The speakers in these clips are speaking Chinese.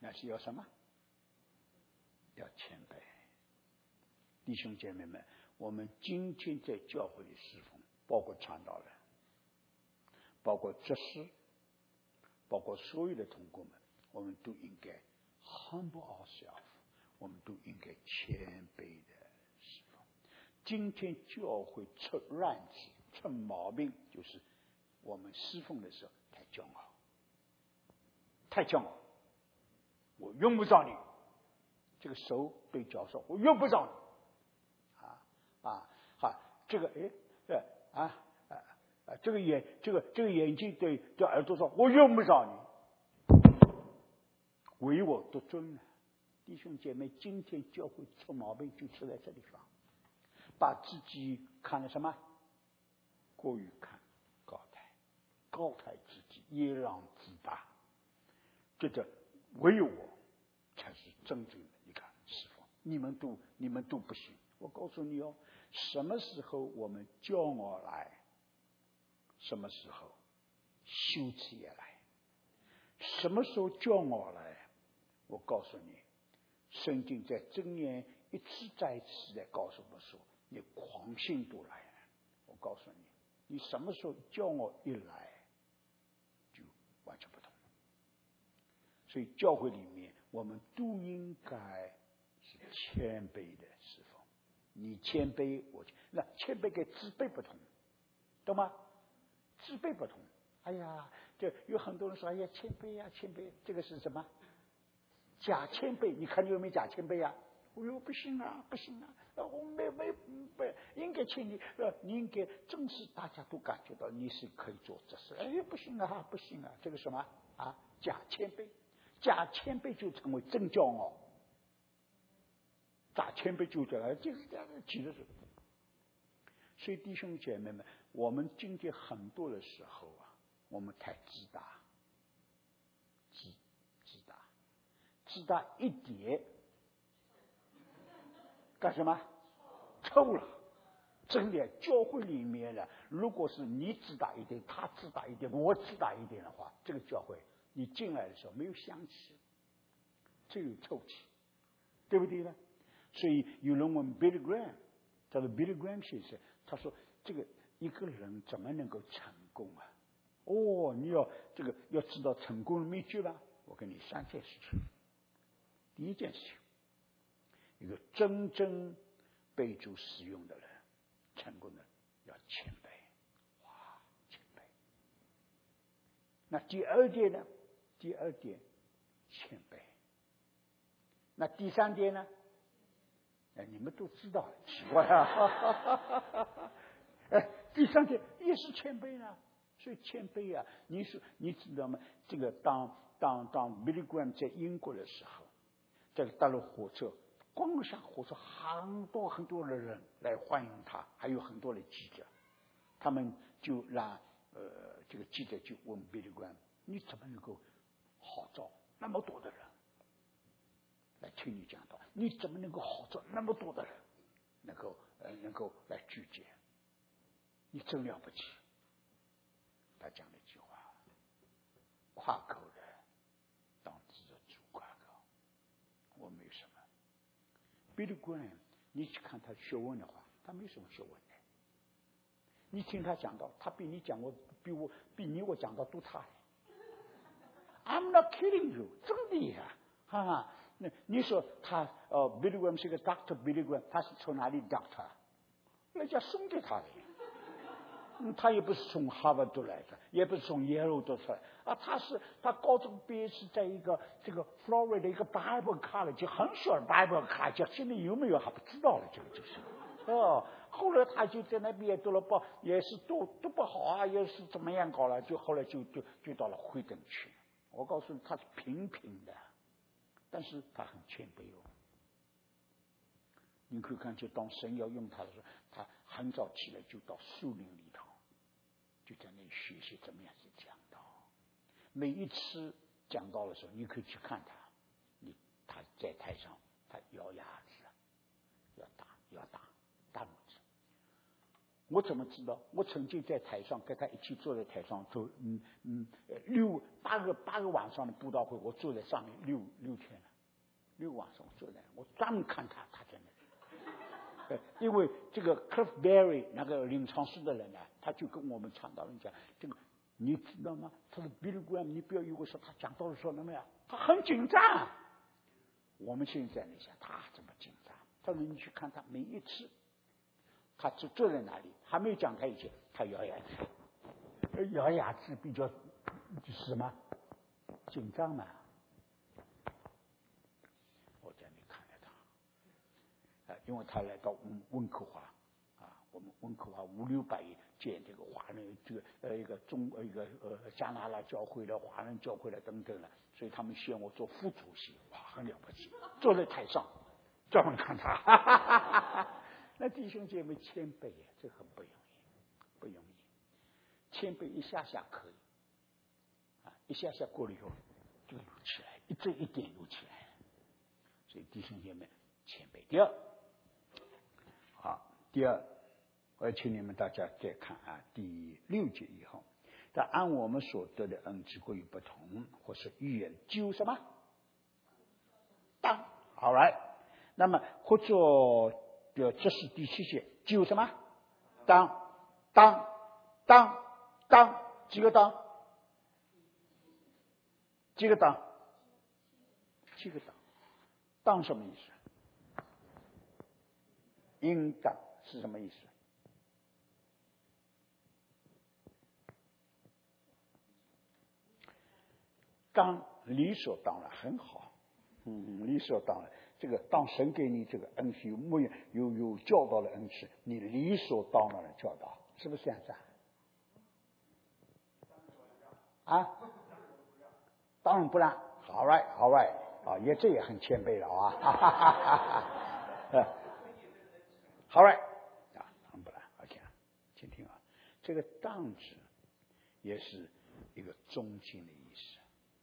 那是要什么？要谦卑。弟兄姐妹们，我们今天在教会里侍奉，包括传道人，包括执事，包括所有的同工们，我们都应该 humble ourselves， 我们都应该谦卑的侍奉。今天教会出乱子、出毛病，就是我们侍奉的时候太骄傲，太骄傲。我用不着你，这个手对脚说，我用不着你。这个这个眼睛对耳朵说，我用不着你，唯我独尊了。弟兄姐妹，今天教会出毛病就出在这地方，把自己看了什么？过于看高抬，高抬自己，偃让自大，这个唯有我才是真正的。你看，师父，你们都不行。我告诉你哦，什么时候我们骄傲来，什么时候羞耻也来。什么时候骄傲来？我告诉你，圣经在箴言一次再一次的告诉我们说，你狂性都来了。我告诉你，你什么时候骄傲一来，就完全不同。所以教会里面，我们都应该是谦卑的侍奉。你谦卑，我那谦卑跟自卑不同，懂吗？自卑不同。哎呀，这有很多人说，哎呀，谦卑呀，谦卑，这个是什么？假谦卑。你看你有没有假谦卑啊？我说不行啊，不行啊，我没应该谦你，你应该正是大家都感觉到你是可以做这事。哎，不行啊，不行啊，这个什么啊？假谦卑，假谦卑就成为真骄傲。假谦卑就这样，就是这样的，其实是。所以弟兄姐妹们，我们今天很多的时候啊，我们太自大，自大一点，干什么？臭了。真的，教会里面呢，如果是你自大一点，他自大一点，我自大一点的话，这个教会你进来的时候没有香气，只有臭气，对不对呢？所以有人问 Billy Graham， 叫做 Billy Graham 先生，他说这个一个人怎么能够成功啊？哦，你要知道成功的秘诀吧？我给你3件事情。第一件事情，一个真正被主使用的人，成功的要谦卑，哇，谦卑。那第二点呢？第二点，谦卑。那第3点呢？你们都知道，奇怪啊！第3点也是谦卑呢。所以谦卑啊，你知道吗？这个当 Billy Graham 在英国的时候，这个搭了火车，光上火车很多的人来欢迎他，还有很多的记者，他们就让这个记者就问 Billy Graham， 你怎么能够号召那么多的人来听你讲道？你怎么能够号召那么多的人能够来聚集？你真了不起！他讲了一句话：夸口的当知主夸口。我没有什么。Billy Graham， 你去看他学问的话，他没什么学问的。你听他讲道，他比你讲过，比你我讲道都差。I'm not kidding you， 真的呀！那你说他Billy Graham 是个 Dr. Billy Graham， 他是从哪里 Doctor？ 人家送给他的。他也不是从哈佛读来的，也不是从耶鲁读出来啊，他高中毕业是在一个这个 Florida 的一个 Bible College， 很小的 Bible College， 现在有没有还不知道了，这个就是后来他就在那边读了也是读不好啊，也是怎么样搞了，就后来就到了惠登去。我告诉你，他是平的，但是他很谦卑哦。你可以看，就当神要用他的时候，他很早起来就到树林里头，就在那里学习怎么样去讲道。每一次讲道的时候，你可以去看他，他在台上，他摇牙子，要打大拇指。 我怎么知道？我曾经在台上跟他一起坐在台上做八个晚上的布道会，我坐在上面6天了，6个晚上我坐在，我专门看他在那里。因为这个 Cliff Barry 那个临床室的人呢，他就跟我们传道人讲，这个你知道吗？他说 Billy Graham， 你不要以为说他讲道的时候那么样，他很紧张。我们现在你想他怎么紧张？他说你去看他每一次。他坐在那里，还没有讲台以前，他咬牙齿，咬牙齿比较就是什么紧张嘛。我在那里看着他，因为他来到温哥华啊，我们温哥华500-600建这个华人这个一个加拿大教会的华人教会的等等的，所以他们选我做副主席，哇，很了不起，坐在台上专门看他。那弟兄姐妹谦卑呀，这很不容易，不容易。谦卑一下下可以，一下下过了以后就有起来，一点有起来。所以弟兄姐妹谦卑。第二，我要请你们大家再看第6节以后，但按我们所得的恩赐会有不同，或是预言就什么当 ，all right， 那么或者。这是第7节，就什么？当，几个当？几个当？当什么意思？应当是什么意思？当理所当然，很好，理所当然。这个当神给你这个恩赐有教导的恩赐，你理所当然的教导，是不是这样子啊？当然不让。All right， 这也很谦卑了All right， 当然不让。OK， 请听这个当字也是一个中性的意思。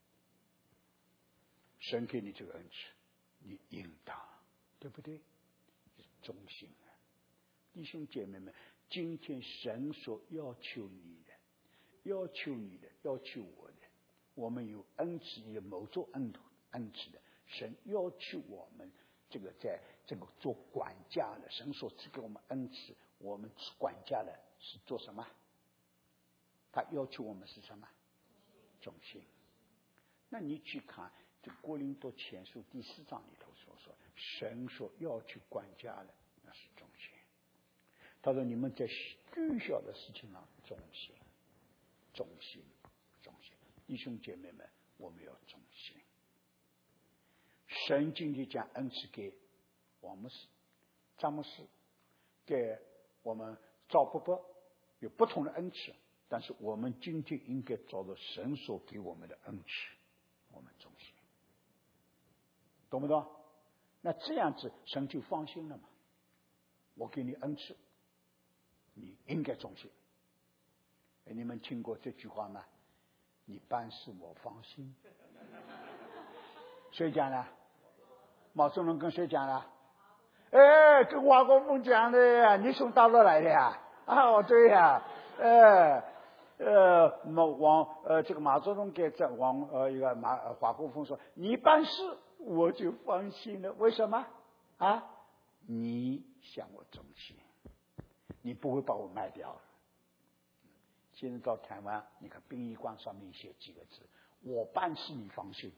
神给你这个恩赐。你应当，对不对？中性啊，弟兄姐妹们，今天神所要求你的，要求我的，我们有恩赐，有某种恩赐的，神要求我们这个在这个做管家的，神所赐给我们恩赐，我们管家的是做什么？他要求我们是什么？中性。那你去看。这哥林多前书第4章里头所说，神所要求管家的那是忠心。他说你们在虚小的事情上忠心。弟兄姐妹们，我们要忠心。神今天将恩赐给王牧师、张牧师，给我们赵伯伯，有不同的恩赐，但是我们今天应该找到神所给我们的恩赐，我们忠心。懂不懂？那这样子神就放心了嘛。我给你恩赐，你应该忠心。你们听过这句话吗？你办事我放心。谁讲的？毛泽东跟谁讲的？跟华国锋讲的呀。你从大陆来的呀？对呀。这个马泽东给华国锋说，你办事我就放心了。为什么你向我忠心，你不会把我卖掉。现在到台湾，你看殡仪馆上面写几个字：我办事你放心。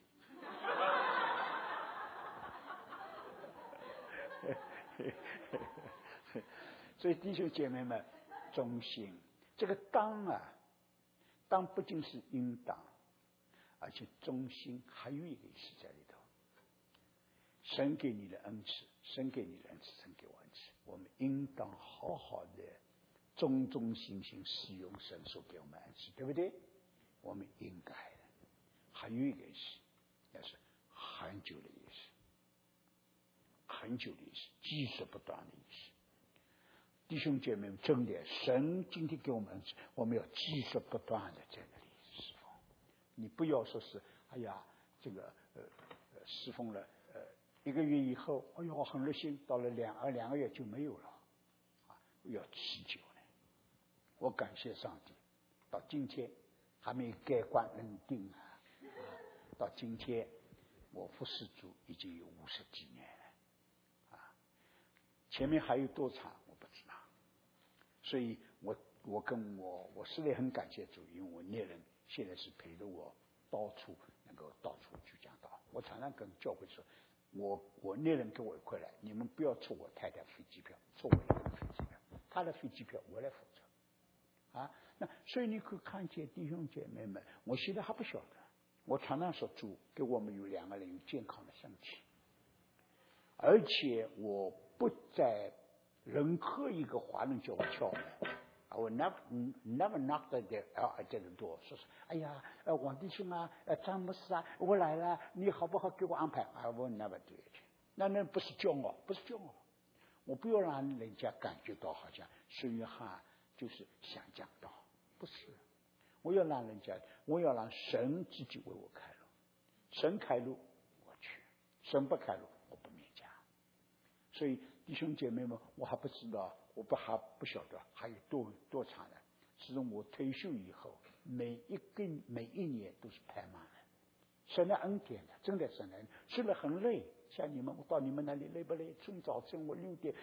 所以弟兄姐妹们，忠心这个当不仅是应当，而且忠心还有一个意思在里头。神给你的恩赐，神给你的恩赐，神给我恩赐，我们应当好好的忠忠心心使用神所给我们恩赐，对不对？我们应该的。还有一个意思，那是很久的意思，很久的意思，继续不断的意思。弟兄姐妹们，真的，神今天给我们恩赐，我们要继续不断的在那里侍奉。你不要说是这个侍奉了1个月以后，很热心，到了两个月就没有了要持久的。 我感谢上帝，到今天还没盖棺认定啊！到今天我服侍主已经有50几年了啊！前面还有多长我不知道，所以我实在很感谢主，因为我内人现在是陪着我到处去讲道。我常常跟教会说，我内人给我一块来，你们不要出我太太飞机票，出我一个飞机票，他的飞机票我来负责啊。那所以你可以看见弟兄姐妹们，我现在还不晓得，我常常说主给我们有2个人有健康的身体，而且我不在任何一个华人教会敲门。我 never knocked at the door， 说哎呀，王弟兄啊，詹姆斯啊，我来了，你好不好给我安排 ？I will never do it。那不是骄傲，不是骄傲，我不要让人家感觉到好像孙约翰就是想讲道，不是，我要让神自己为我开路，神开路我去，神不开路我不勉强。所以弟兄姐妹们，我还不知道。我还不晓得还有多长呢。自从我退休以后，每一年都是排满了。神的恩典的，真的神的，虽然很累，像你们，我到你们那里累不累？从早晨我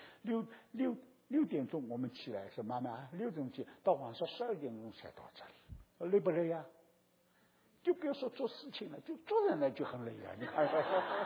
6点钟我们起来，说妈妈6点钟，到晚上12点钟才到这里，累不累呀？就不要说做事情了，就坐在那就很累啊！你看。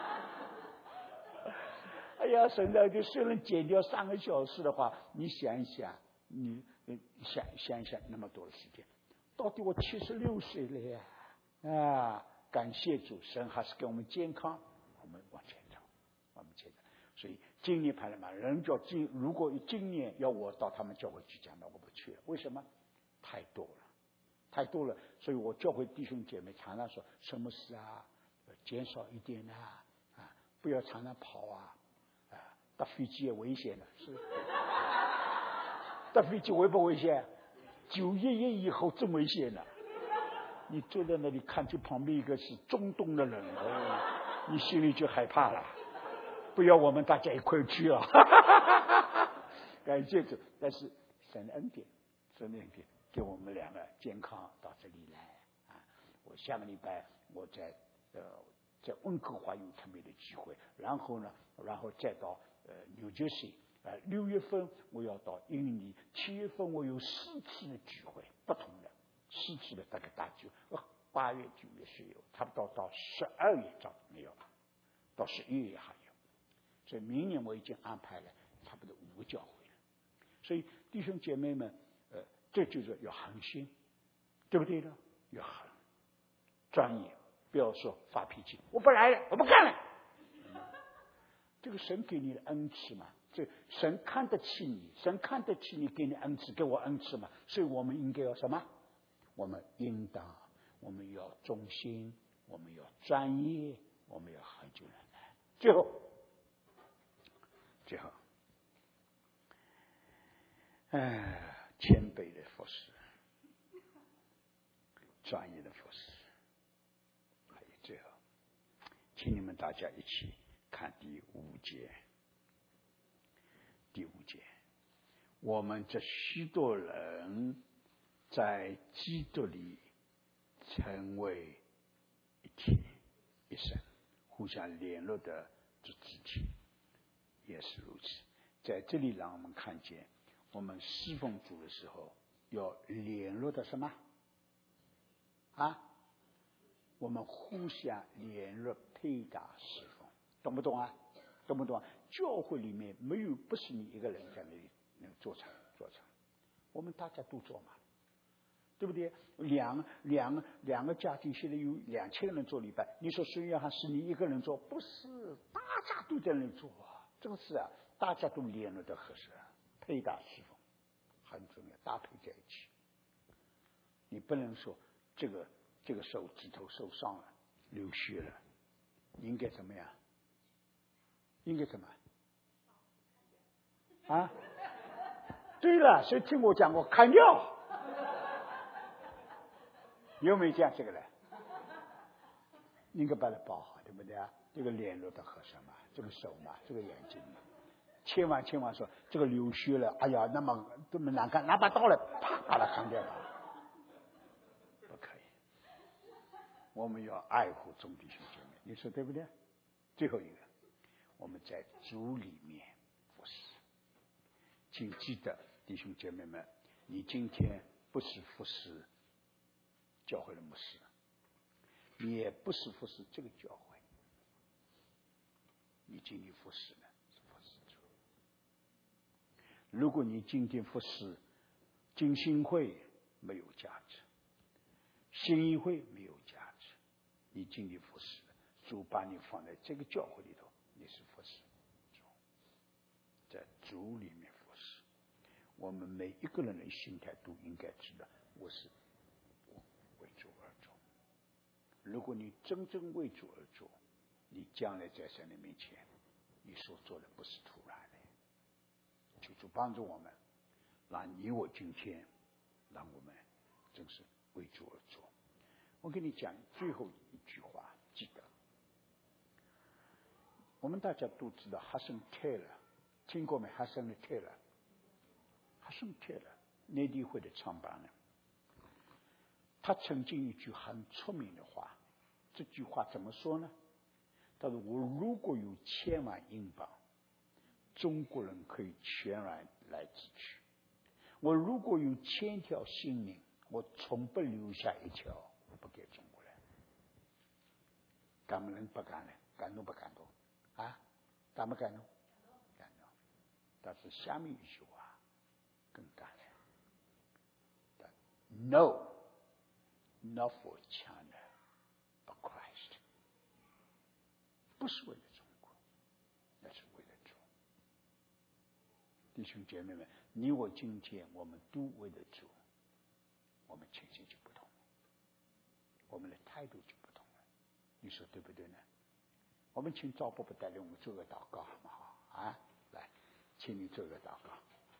哎呀，神的，就虽然减掉3个小时的话，你想一想，你想一想那么多的时间，到底我76岁了呀！啊，感谢主，神还是给我们健康，我们往前走。所以今年排了嘛，人叫如果今年要我到他们教会去讲，那我不去了。为什么？太多了。所以我教会弟兄姐妹常常说，什么事啊，减少一点啊，不要常常跑啊。搭飞机也危险的，是。搭飞机危不危险？911以后真危险了。你坐在那里看，就旁边一个是中东的人，你心里就害怕了。不要我们大家一块去啊！感谢主，但是神的恩典给我们2个健康到这里来啊！我下个礼拜我在温哥华有特别的机会，然后再到纽约市，6月份我要到印尼，7月份我有4次的聚会，不同的4次的大概大聚，8月、9月、10月，差不多到12月照没有了，到11月还有，所以明年我已经安排了差不多5个教会了。所以弟兄姐妹们，这就是要恒心，对不对呢？要恒专业，不要说发脾气，我不来了，我不干了。这个神给你的恩赐嘛，这神看得起你，神看得起你，给你恩赐，给我恩赐嘛，所以我们应该要什么？我们应当，我们要忠心，我们要专业，我们要恒久忍耐。最后，谦卑的服侍，专业的服侍，还有最后，请你们大家一起看第5节。第5节，我们这许多人在基督里成为一体一身，互相联络的肢体也是如此。在这里让我们看见，我们侍奉主的时候要联络的什么啊？我们互相联络配搭侍奉，懂不懂啊？懂不懂啊？教会里面不是你一个人在那里能做成，我们大家都做嘛，对不对？两个家庭现在有2000个人做礼拜，你说孙约翰是你一个人做？不是，大家都在那里做啊，这个是啊，大家都联络的合适，配搭侍奉很重要，搭配在一起。你不能说这个手指头受伤了，流血了，你应该怎么样？应该怎么啊？对了，谁听我讲过砍掉？有没有讲这个呢？应该把它包好，对不对啊？这个联络的合适嘛，这个手嘛，这个眼睛嘛， 千万说这个流血了，哎呀，那么这么难看，拿把刀来，啪把它砍掉吧，不可以。我们要爱护众弟兄姐妹，你说对不对？最后一个，我们在主里面服侍，请记得弟兄姐妹们，你今天不是服侍教会的牧师，你也不是服侍这个教会，你今天服侍呢是服侍主。如果你今天服侍浸信会没有价值，新义会没有价值，你今天服侍主把你放在这个教会里头，你是服侍主，在主里面服侍。我们每一个人的心态都应该知道，我是为主而做。如果你真正为主而做，你将来在神的面前，你所做的不是突然的。求主帮助我们，让你我今天，让我们真是为主而做。我跟你讲最后一句话，记得，我们大家都知道哈森泰勒，听过没？哈森泰勒，内地会的创办人，他曾经一句很出名的话，这句话怎么说呢？他说：“我如果有1000万英镑，中国人可以全然来支取；我如果有1000条性命，我从不留下一条不给中国人。”敢不能不敢呢？感动不感动？啊？敢不感动？感动。但是下面一句话更感人。No, not for China, but Christ. 不是为了中国，那是为了主。弟兄姐妹们，你我今天我们都为了主，我们情形就不同，我们的态度就不同了。你说对不对呢？我们请赵伯伯带领我们做个祷告，好不好？啊，来，请你做个祷告。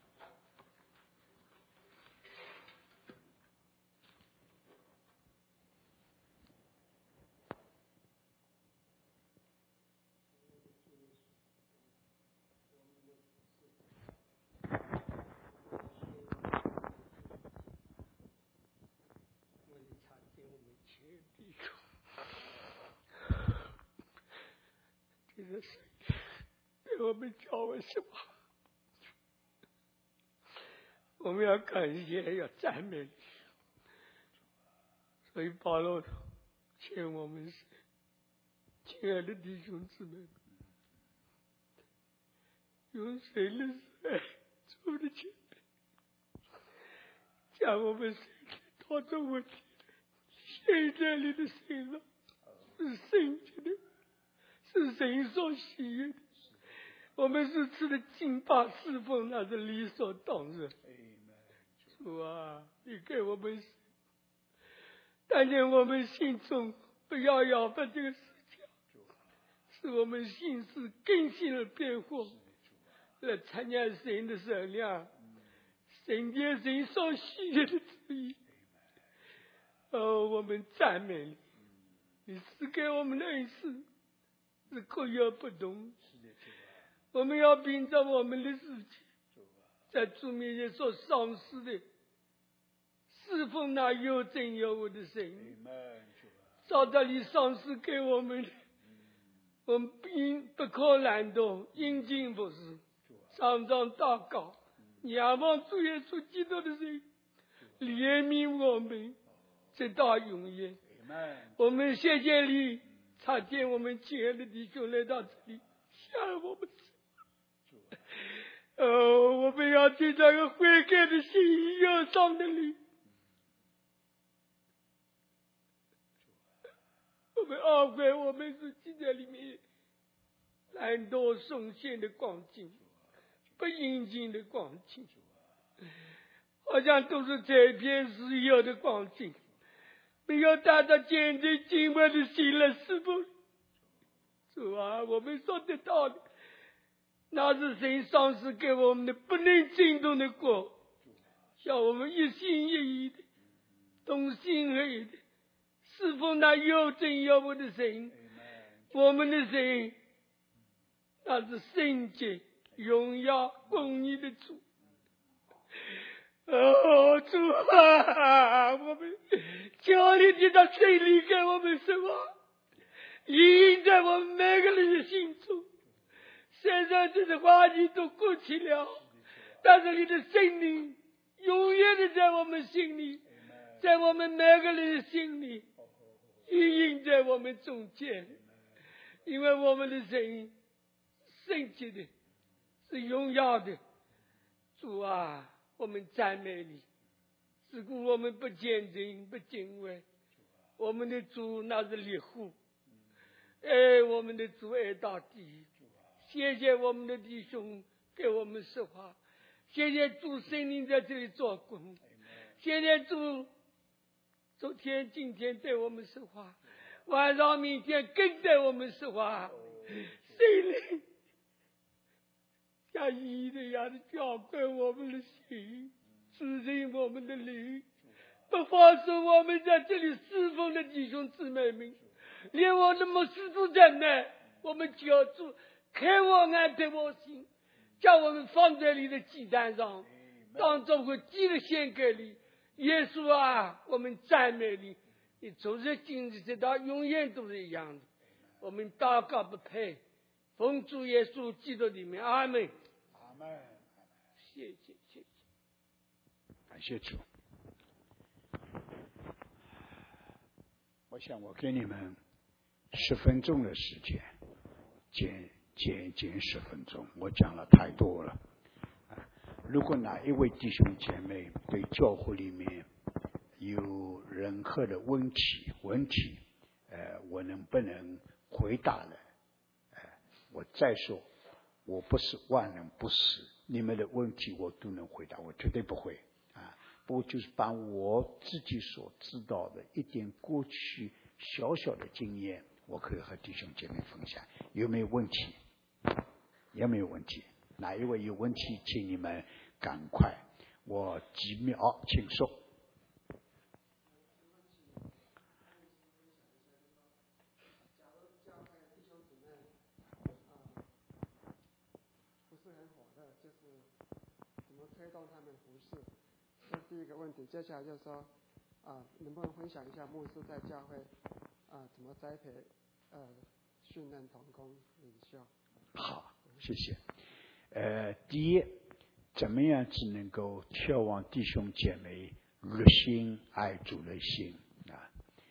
这个是对我们教会什么？我们要感谢，要赞美你。所以保罗劝我们是亲爱的弟兄姊妹们，用水的水主的前面，将我们身体当作问题的现在里的心了，是圣洁的，是神所喜悦的。我们是吃的敬拜侍奉，那是理所当然。主啊，你给我们，但愿我们心中不要摇摆这个世界，使我们心思更新而变化，来参加神的圣量，圣洁神所喜悦的旨意。我们赞美你，你赐给我们的恩赐是可有不同。我们要凭着我们的自己，在主面前所丧失的，侍奉那有真有我的神。照着你丧失给我们的，我们不可懒惰，应尽不是，常常祷告，仰望主耶稣基督的神，怜悯我们，直到永远。我们谢谢你，差遣我们亲爱的弟兄来到这里，向我们。我们要对这个悔改的心有上的力。我们懊悔，我们是记在里面懒惰松懈的光景，不应景的光景，好像都是这片自由的光景，没有带着坚定敬畏的心来侍奉。主啊，我们所得到的，那是神赏赐给我们的不能惊动的国，叫我们一心一意的，同心合意的侍奉那有真有活的神。我们的神，那是圣洁、 荣耀归你的主。哦，主啊，我们求你的到水里给我们生活，印在我们每个人的心中。虽然这些话题都过去了，但是你的圣灵永远的在我们心里，在我们每个人的心里，印在我们中间。因为我们的神圣洁的，是荣耀的。主啊，我们赞美你，只顾我们不坚定不敬畏。我们的主那是烈火，我们的主爱到底。谢谢我们的弟兄给我们说话，谢谢主圣灵在这里做工，谢谢主昨天今天对我们说话，晚上明天更对我们说话。圣灵像一的样的浇灌我们的心，指引我们的灵，不放手我们在这里侍奉的弟兄姊妹们，连我的牧师都在内，我们求主开我眼对我心，将我们放在你的祭坛上，当作个祭的献给你。耶稣啊，我们赞美你，你昨日今日直到永远都是一样的。我们祷告不配，奉主耶稣基督里面，阿门。 阿门。 谢谢，谢谢， 感谢主。我想我给你们10分钟的时间，减10分钟，我讲了太多了。如果哪一位弟兄姐妹对教会里面有任何的问题，我能不能回答呢？我再说，我不是万能不死，你们的问题我都能回答，我绝对不会啊。不过就是把我自己所知道的一点过去小小的经验，我可以和弟兄姐妹分享。有没有问题？有没有问题？哪一位有问题，请你们赶快，我几秒，请说。 不是很火的，就是怎么推动他们服侍，这是第一个问题。接下来就是说，能不能分享一下牧师在教会怎么栽培训练同工领袖？ 好，谢谢。第一，怎么样只能够眺望弟兄姐妹热心爱主的心啊？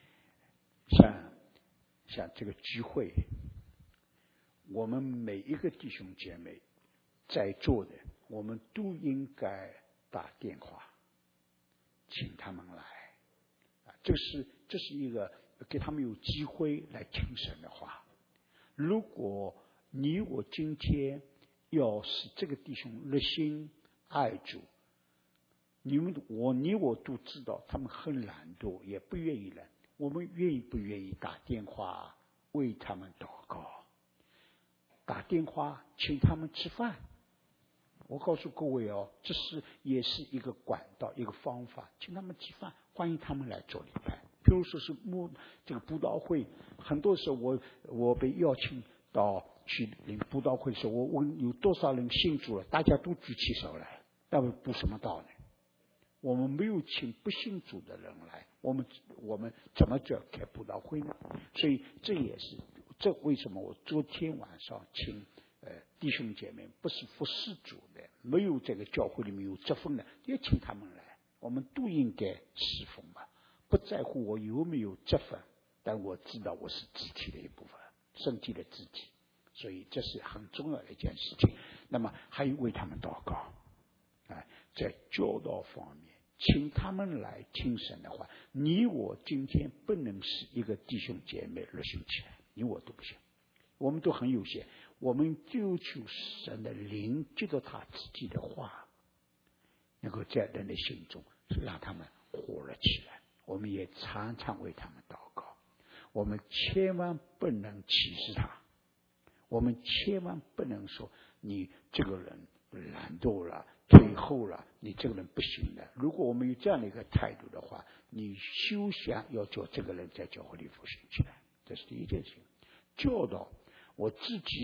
像这个聚会，我们每一个弟兄姐妹在座的，我们都应该打电话请他们来啊，这是一个给他们有机会来听神的话。如果你我今天要使这个弟兄热心爱主，你我都知道他们很懒惰，也不愿意来。我们愿不愿意打电话为他们祷告，打电话请他们吃饭？我告诉各位哦，这也是一个管道，一个方法，请他们吃饭，欢迎他们来做礼拜。譬如说是这个布道会，很多时候我被邀请到去领布道会的时候，我问有多少人信主了，大家都举起手来，那么布什么道呢？我们没有请不信主的人来，我们怎么叫开布道会呢？所以这为什么我昨天晚上请弟兄姐妹不是服侍主的，没有这个教会里面有职分的，也请他们来，我们都应该侍奉嘛，不在乎我有没有职分，但我知道我是肢体的一部分，身体的肢体，所以这是很重要的一件事情。那么还有为他们祷告，在教导方面，请他们来听神的话。你我今天不能使一个弟兄姐妹热心起来，你我都不行，我们都很有限。我们就求神的灵接着他自己的话，能够在人的心中让他们活了起来。我们也常常为他们祷告。我们千万不能歧视他，我们千万不能说你这个人懒惰了，退后了，你这个人不行的。如果我们有这样的一个态度的话，你休想要叫这个人在教会里复兴起来。这是第一件事情。教导我自己，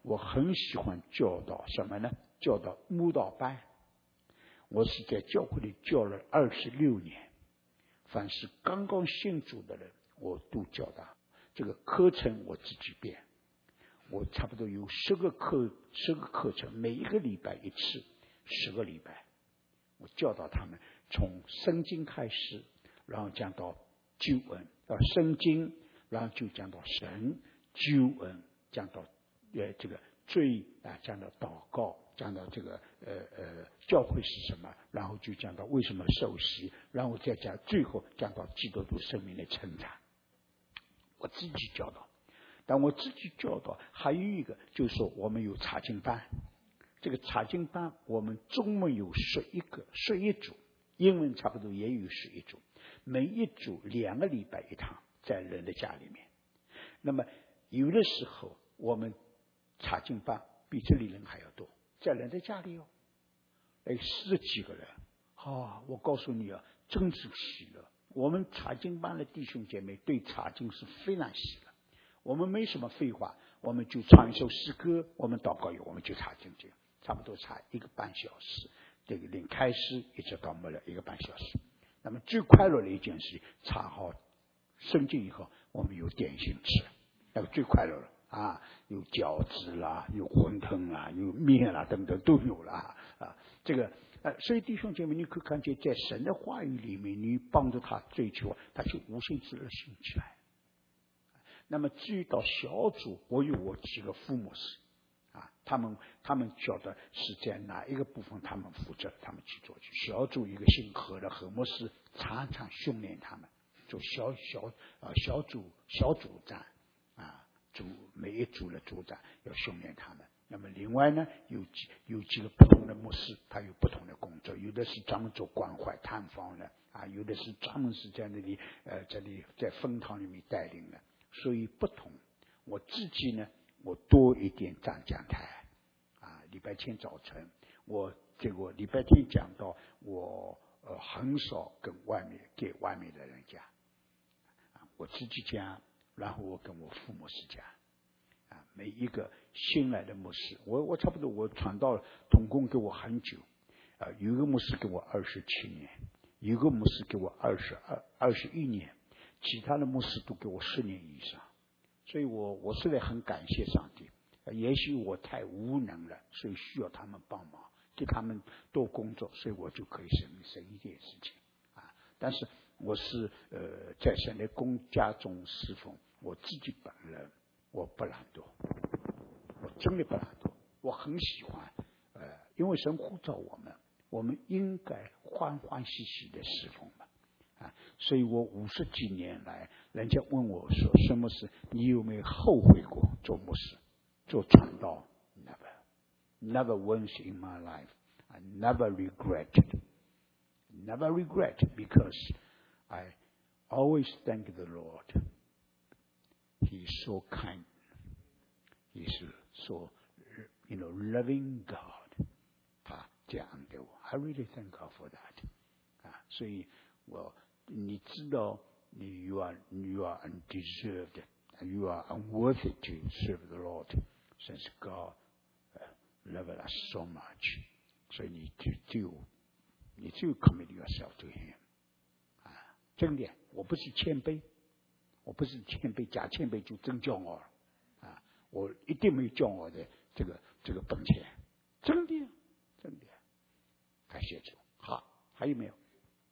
我很喜欢教导什么呢？教导慕道班。我是在教会里教了26年，凡是刚刚信主的人，我都教他。这个课程我自己编，我差不多有10个课程，每一个礼拜一次，10个礼拜，我教导他们从圣经开始，然后讲到救恩，到圣经，然后就讲到神救恩，讲到这个罪啊，讲到祷告，讲到这个教会是什么，然后就讲到为什么受洗，然后再讲最后讲到基督徒生命的成长。我自己教导，但我自己教导还有一个就是说我们有查经班，这个查经班我们中文有11组，英文差不多也有11组，每一组2个礼拜一堂，在人的家里面。那么有的时候我们查经班比这里人还要多，在人的家里40几个人我告诉你真是喜乐。我们查经班的弟兄姐妹对查经是非常喜乐，我们没什么废话，我们就唱一首诗歌，我们祷告以后我们就查经经，差不多查1个半小时，这个连开始一直到末了1个半小时。那么最快乐的一件事，查好圣经以后我们有点心吃，那个最快乐了有饺子啦，有馄饨啦，有面啦，等等都有了这个所以弟兄姐妹，你可以看见在神的话语里面，你帮助他追求，他就无限制的兴起来。那么至于到小组，我有我几个副牧师他们晓得是在哪一个部分他们负责，他们去做。小组一个姓何的何牧师常常训练他们做小组长每一组的组长要训练他们。那么另外呢，有几个不同的牧师，他有不同的工作，有的是专门做关怀探访的有的是专门是在那里在分堂里面带领的，所以不同。我自己呢，我多一点站讲台礼拜天早晨，我这个礼拜天讲到，我很少给外面的人讲我自己讲，然后我跟我父母是讲每一个新来的牧师，我差不多我传道统共给我很久有一个牧师给我27年，有一个牧师给我21年，其他的牧师都给我10年以上。所以我实在很感谢上帝，也许我太无能了，所以需要他们帮忙，给他们多工作，所以我就可以省一点事情但是我是在神的公家中侍奉，我自己本人我不懒惰，我真的不懒惰，我很喜欢因为神呼召我们应该欢欢喜喜的侍奉所以我50几年来，人家问我说什么事，你有没有后悔过做牧师做传道？ Never once in my life. I never regret because I always thank the Lord. He is so kind. He is so loving God. 他这样给我 I really thank God for that. 所以你知道you are undeserved, you are unworthy to serve the Lord, since God loved us so much. 所以你就 commit yourself to Him. 真的，我不是谦卑假谦卑就真骄傲了我一定没有骄傲的这个本钱，真的，感谢主。好，还有没有？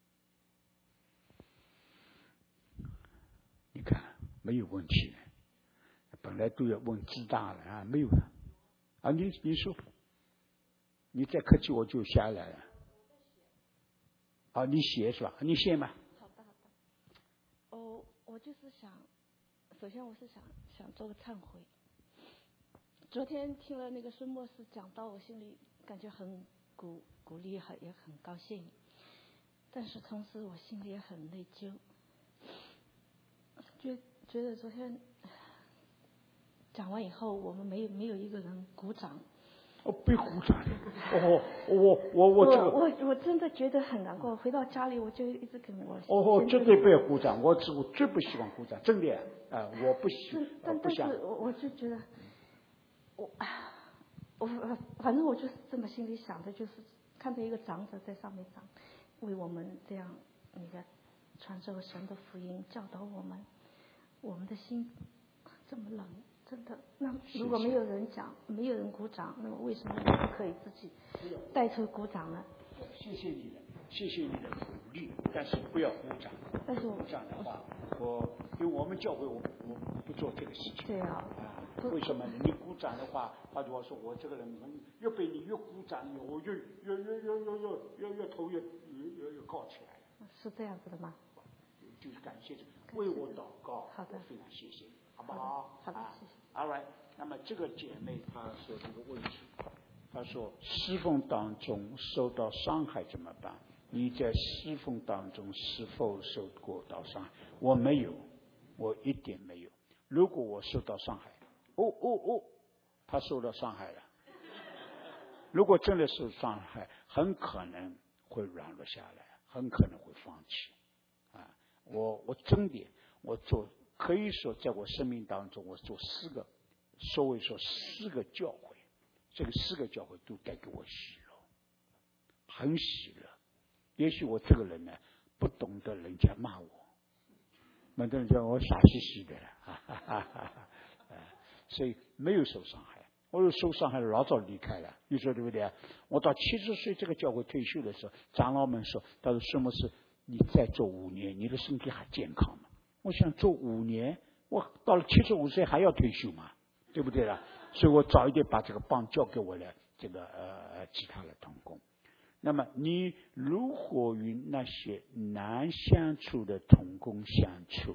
你看没有问题，本来都要问自大了没有了你说，你再客气我就下来了你写是吧？你写嘛。 好的我就是首先我是想做个忏悔。昨天听了那个孙牧师讲到，我心里感觉很鼓励，也很高兴，但是同时我心里也很内疚，觉得昨天讲完以后，我们没有一个人鼓掌。 别鼓掌！ 我真的觉得很难过。回到家里，我就一直跟我绝对不要鼓掌！我最不喜欢鼓掌，真的我不想。 但是我就觉得， 反正我就是这么心里想的，就是看着一个长者在上面长，为我们这样那个传授神的福音，教导我们，我们的心这么冷，真的。那如果没有人讲，没有人鼓掌，那么为什么我不可以自己带头鼓掌呢？ 谢谢你的，谢谢你的鼓励，但是不要鼓掌。 但是我鼓掌的话，因为我们教会我不做这个事情。 对啊。 为什么呢？你鼓掌的话，换句话说，我这个人越被你越鼓掌，我就越头越高起来了。 是这样子的吗？ 就是感谢为我祷告。 好的。 非常谢谢，好不好？ 好的，谢谢。 All right， 那么这个姐妹她说这个问题，她说侍奉当中受到伤害怎么办？你在侍奉当中是否受过到伤害？我没有，我一点没有。如果我受到伤害，他受到伤害了。如果真的受伤害，很可能会软弱下来，很可能会放弃。我真的，可以说在我生命当中，我做4个，所谓说4个教会，这个4个教会都带给我喜乐，很喜乐。也许我这个人呢，不懂得人家骂我，蛮多人叫我傻兮兮的，所以没有受伤害。我有受伤害老早离开了，你说对不对？我到70岁这个教会退休的时候，长老们说，他说什么是你再做5年，你的身体还健康吗？我想做5年，我到了75岁还要退休嘛，对不对啦？所以我早一点把这个棒交给我的这个其他的同工。那么你如何与那些难相处的同工相处？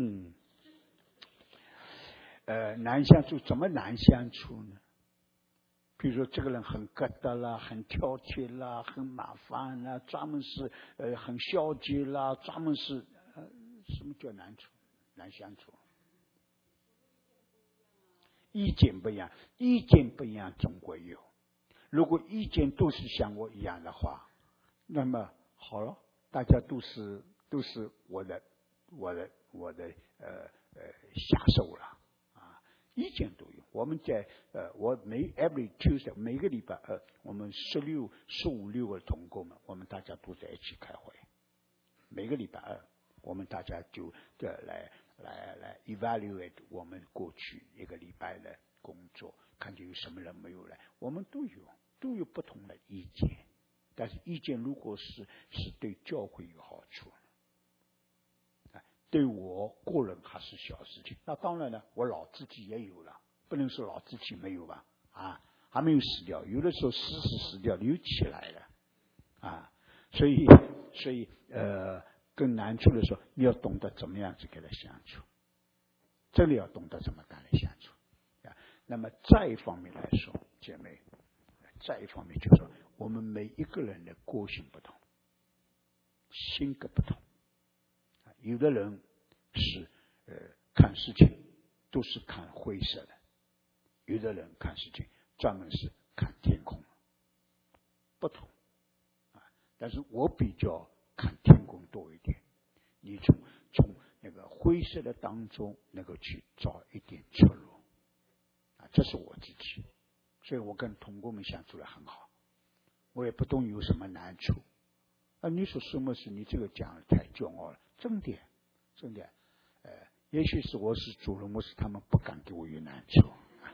难相处怎么难相处呢？比如说这个人很疙瘩啦，很挑剔啦，很麻烦啦，专门是很消极啦，专门是什么叫难相处？意见不一样，意见不一样总会有。如果意见都是像我一样的话，那么好了，大家都是我的下手了啊，意见都有。我们在我every Tuesday 每个礼拜二，我们15、16个同工们，我们大家都在一起开会。每个礼拜二，我们大家就来 evaluate 我们过去一个礼拜的工作，看见有什么人没有来，我们都有不同的意见，但是意见如果是对教会有好处，对我个人还是小事情。那当然了，我老自己也有了，不能说老自己没有吧？还没有死掉，有的时候死掉又起来了所以更难处的时候，你要懂得怎么样去跟他相处，真的要懂得怎么跟他相处那么再一方面来说，姐妹，再一方面就是说，我们每一个人的个性不同，性格不同有的人是看事情都是看灰色的，有的人看事情专门是看天空，不同但是我比较看天空多一点，你从那个灰色的当中能够去找一点出路这是我自己，所以我跟同工们相处得很好，我也不懂有什么难处你说什么是你这个讲的太骄傲了，真的也许是我是主人，我是他们不敢给我有难处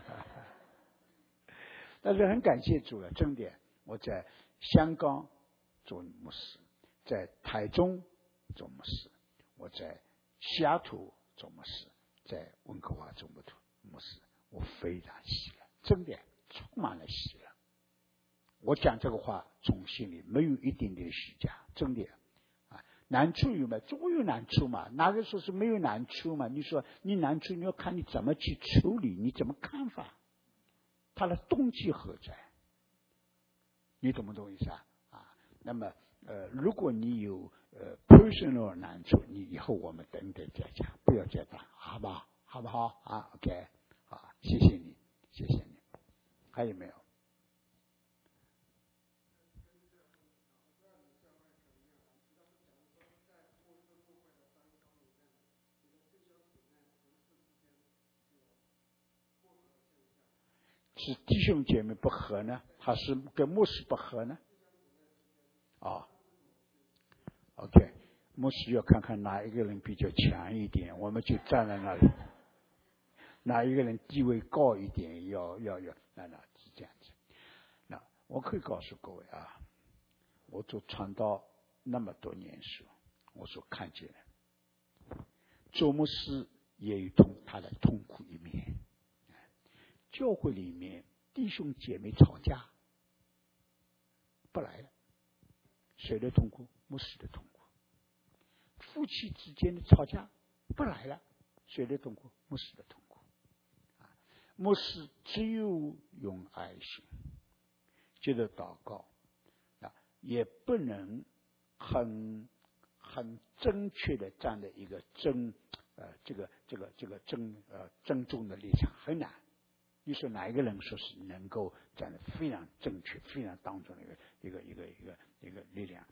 但是很感谢主了，真的我在香港做牧师，在台中做牧师，我在西雅图做牧师，在温哥华做牧师，我非常喜乐，真的充满了喜乐。我讲这个话从心里没有一点点虚假，真的难处有没有？总有难处嘛，哪个说是没有难处嘛？你说你难处，你要看你怎么去处理，你怎么看法，他的动机何在？你懂不懂意思那么如果你有personal 难处，你以后我们等等再讲，不要再讲，好不好？好不好？OK， 谢谢你，谢谢你。还有没有？ 是弟兄姐妹不和呢，还是跟牧师不和呢？OK， 牧师要看看哪一个人比较强一点，我们就站在那里；哪一个人地位高一点，要那是这样子。那我可以告诉各位啊，我做传道那么多年时，我所看见的，做牧师也有他的痛苦一面。教会里面弟兄姐妹吵架不来了，谁的痛苦？牧师的痛苦。夫妻之间的吵架不来了，谁的痛苦？牧师的痛苦。牧师只有用爱心，接着祷告，也不能很正确的站在一个正中的立场，很难。你说哪一个人说是能够站得非常正确、非常当中的一个力量，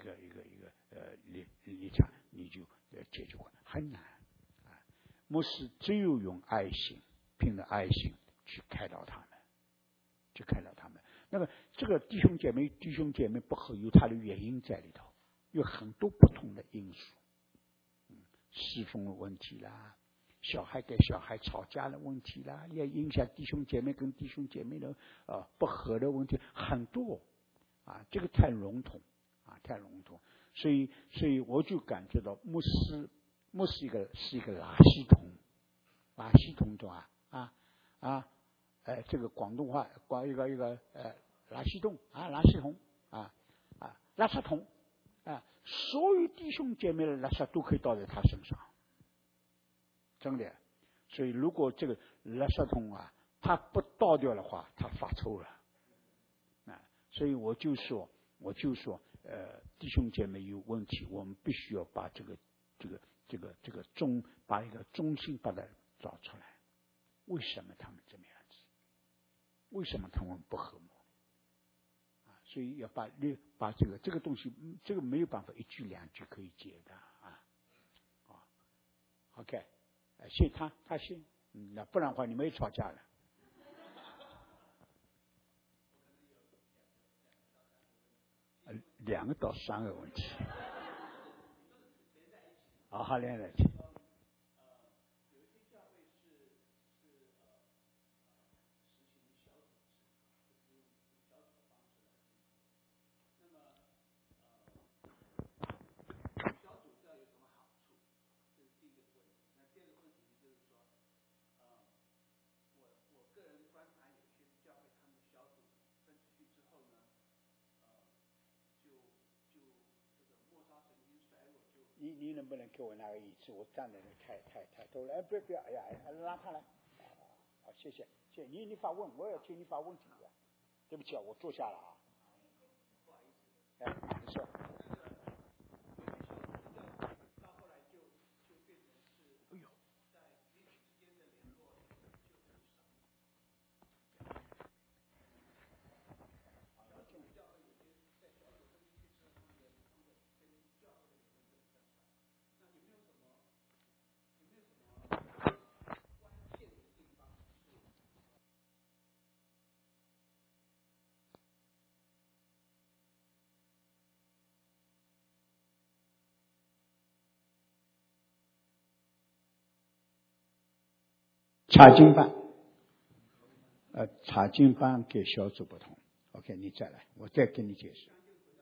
立场，你就解决过，很难啊。牧师只有用爱心，凭着爱心去开导他们，那么这个弟兄姐妹不和，有他的原因在里头，有很多不同的因素，侍奉的问题啦。小孩跟小孩吵架的问题啦，也影响弟兄姐妹跟弟兄姐妹的不和的问题很多啊，这个太笼统，所以我就感觉到牧师是一个垃圾桶懂这个广东话一个垃圾桶垃圾桶所有弟兄姐妹的垃圾都可以倒在他身上。真的，所以如果这个垃圾桶它不倒掉的话，它发臭了所以我就说，弟兄姐妹有问题，我们必须要把把一个中心把它找出来。为什么他们这么样子？为什么他们不和睦？所以要把这个东西，这个没有办法一句两句可以解的OK。信他信，那不然的话你们也吵架了。2到3个问题。好，连在一起。你能不能给我拿个椅子？我站在那太多了。不要，哎呀，让他来。好，谢谢。你发问，我要听你发问题的。对不起我坐下了啊。不好意思。你说。查经班跟小组不同。OK， 你再来，我再跟你解释。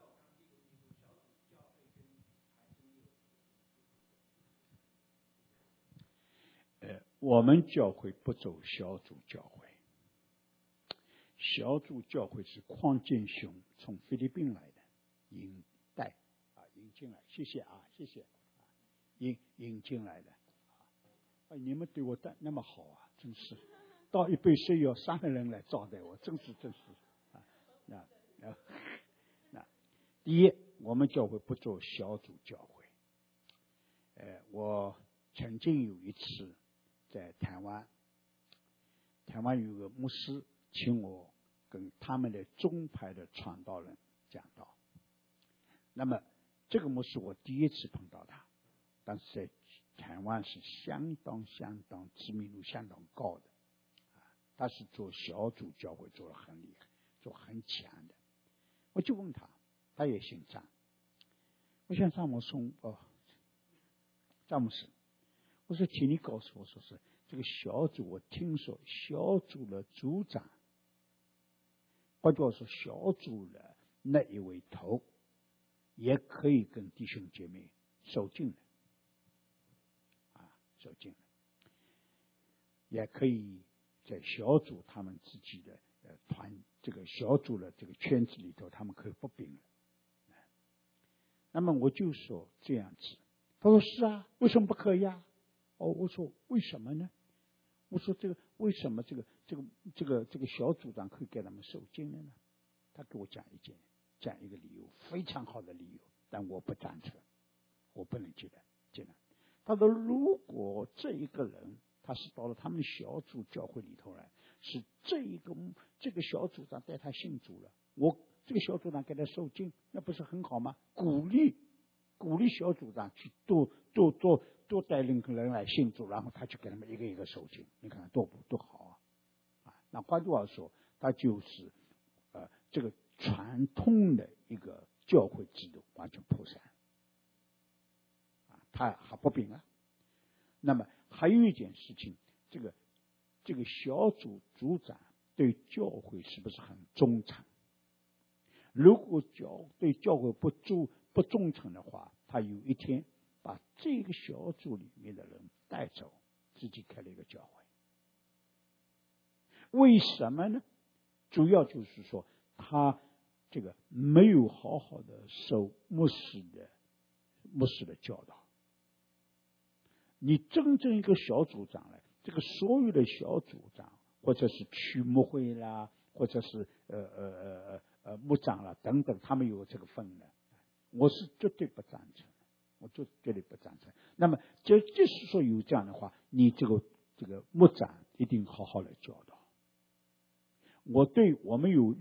我们教会不走小组教会，小组教会是匡建雄从菲律宾来的引进来，谢谢，引进来的。你们对我那么好真是。倒一杯水要3个人来招待我，真是第一，我们教会不做小组教会。我曾经有一次在台湾有个牧师请我跟他们的宗派的传道人讲道。那么这个牧师我第一次碰到他，但是在台湾是相当知名度相当高的。 他是做小组教会做得很厉害，做很强的。我就问他，他也姓张。我向张牧师，我说，请你告诉我，说是这个小组，我听说小组的组长，或者说小组的那一位头，也可以跟弟兄姐妹受敬的，受敬的，也可以在小组他们自己的这个小组的这个圈子里头，他们可以不并了。那么我就说这样子，他说是啊，为什么不可以啊？我说为什么呢？我说这个为什么这个小组长可以给他们受敬的呢？他给我讲一个理由，非常好的理由，但我不赞成，我不能接纳。他说如果这一个人他是到了他们的小组教会里头来，是这个小组长带他信主了，我这个小组长给他受敬，那不是很好吗？鼓励小组长去多带领人来信主，然后他去给他们一个一个受敬，你看多好啊！那换句话说，他就是这个传统的一个教会制度完全破产他还不并啊。那么还有一件事情，这个小组组长对教会是不是很忠诚？如果对教会不忠诚的话，他有一天把这个小组里面的人带走，自己开了一个教会。为什么呢？主要就是说他这个没有好好的受牧师的教导。你真正一个小组长来，这个所有的小组长或者是区牧会啦，或者是牧长啦等等，他们有这个分的，我是绝对不赞成。那么就是说有这样的话，你这个牧长一定好好的教导。我们有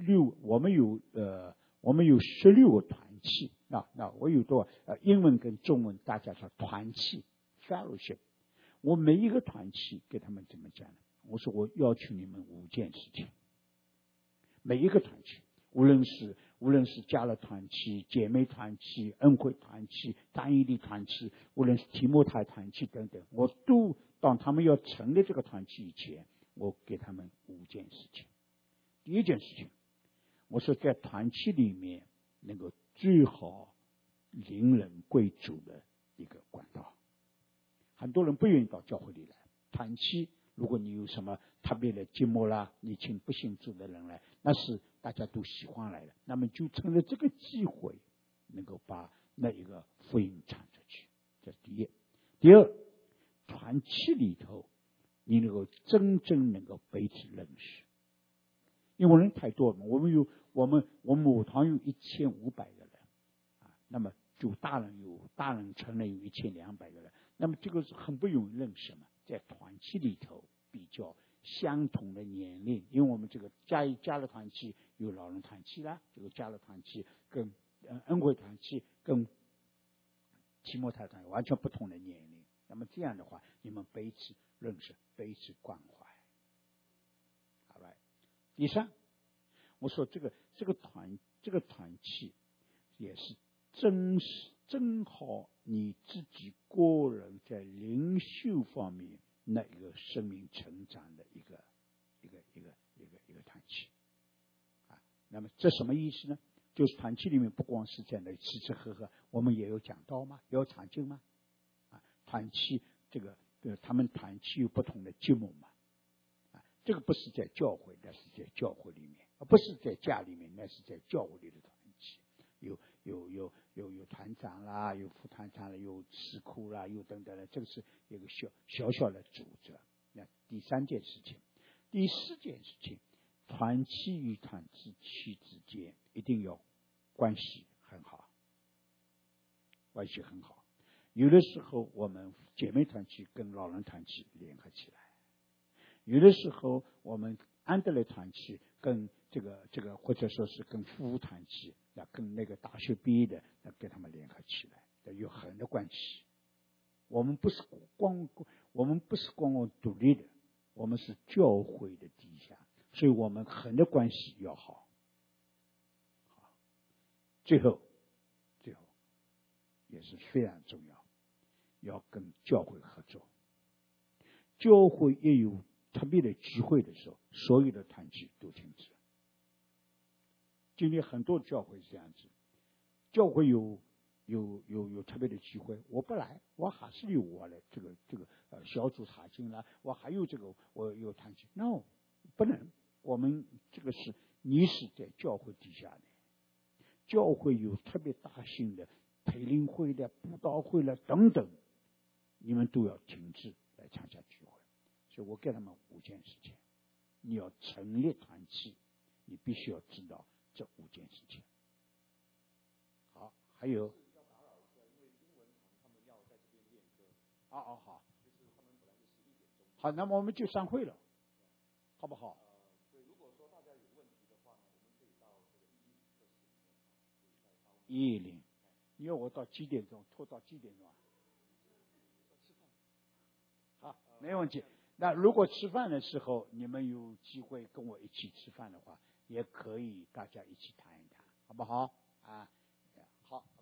16个团契，那我有多英文跟中文大家说团契 fellowship， 我每一个团契给他们怎么讲呢？我说我要求你们5件事情，每一个团契，无论是加勒团契、姐妹团契、恩惠团契、单一力团契，无论是提摩太团契等等，我都当他们要成立这个团契以前，我给他们5件事情。第一件事情，我说在团契里面能够最好领人归主的一个管道。很多人不愿意到教会里来，团契如果你有什么特别的节目啦，你请不信主的人来，那是大家都喜欢来的，那么就趁着这个机会能够把那一个福音传出去，这是第一。第二，团契里头你能够真正能够彼此认识，因为人太多了，我们母堂有1500个人那么就大人城内有1200个人，那么这个是很不容易认识嘛。在团契里头比较相同的年龄，因为我们这个加勒团契有老人团契啦，这个加勒团契跟恩惠团契跟提摩太团契完全不同的年龄，那么这样的话你们彼此认识，彼此关怀。好了，第三，我说这个团契也是正好你自己个人在灵修方面那一个生命成长的一个团契那么这什么意思呢？就是团契里面不光是在那吃吃喝喝，我们也有讲道吗？也有讲经吗？团契他们团契有不同的节目嘛？这个不是在教会，那是在教会里面，不是在家里面，那是在教会里的团契。有团长啦，有副团长啦，有司库啦，有等等的，这个是一个小的组织。那第3件事情，第4件事情，团契与团契之间一定要关系很好。有的时候我们姐妹团契跟老人团契联合起来，有的时候我们安德烈团契跟这个或者说是跟服务团契跟那个大学毕业的跟他们联合起来，有很多关系。我们不是光独立的，我们是教会的底下所以我们很多关系要好。最后也是非常重要，要跟教会合作。教会也有特别的聚会的时候，所有的团契都停止。今天很多教会是这样子，教会有特别的聚会，我不来，我还是有我的这个小组查经啦，我还有这个我有团契。No， 不能，我们这个是你是在教会底下的，教会有特别大型的培灵会的、布道会的等等，你们都要停止来参加聚会。所以我给他们5件事情，你要成立团契，你必须要知道这5件事情。好，还有好，好，那么我们就散会了，好不好？如果说大家有问题的话呢，我们可以到这个110，你要我到几点钟？拖到几点钟啊？好，没问题。那如果吃饭的时候你们有机会跟我一起吃饭的话，也可以大家一起谈一谈，好不好？啊，好。